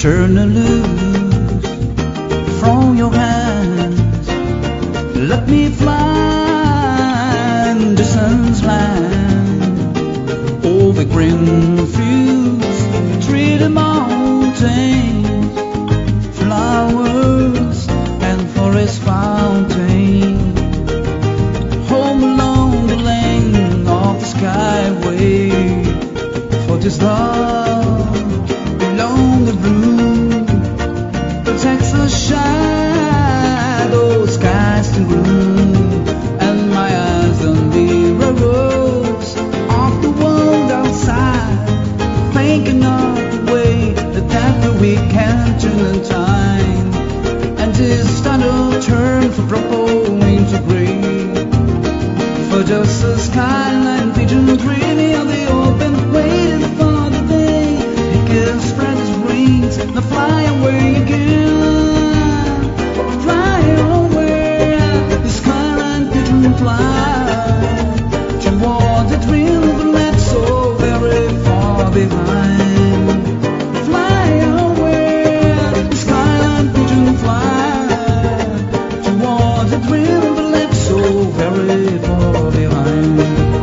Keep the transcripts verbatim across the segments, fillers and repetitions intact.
turn her loose from your hands. Let me fly in distance land over green fields, treated mountains, flowers and forest fountain. Home along the lane of the skyway for this love along the blue protects the shadows cast in gloom, and my eyes on the roads of the world outside, thinking of the way that we can turn in time, and this tunnel turn from purple into gray, for just a skyline pigeon dreaming of the open, waiting for the day he can spread his wings and fly away again, fly away, the skyline pigeon fly toward the dream that left so very far behind, fly away, the skyline pigeon fly toward the dream that left so very far behind.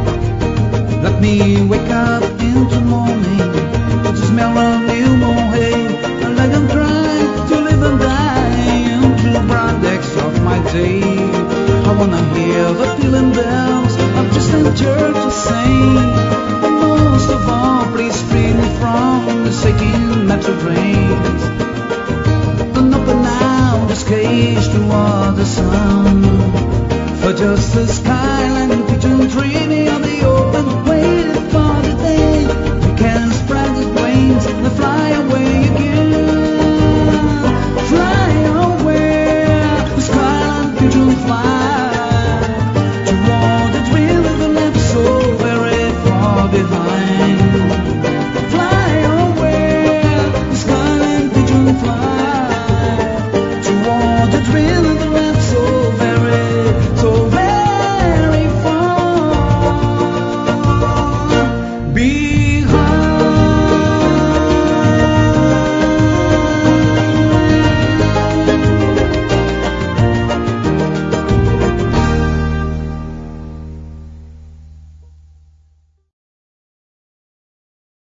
Let me wake up into morning to smell of new mown hay, and let them try to live and die into the broad decks of my day. I wanna hear the pealing bells of distant churches sing, and most of all, please free me from the shaking metal trains, and open out this cage toward the sun, for just the skyline pigeon dreaming of the open, waiting for the day we can spread his wings and fly away again, fly away, the skyline pigeon fly toward the dream that left so very far behind, fly away, the skyline pigeon fly toward the dream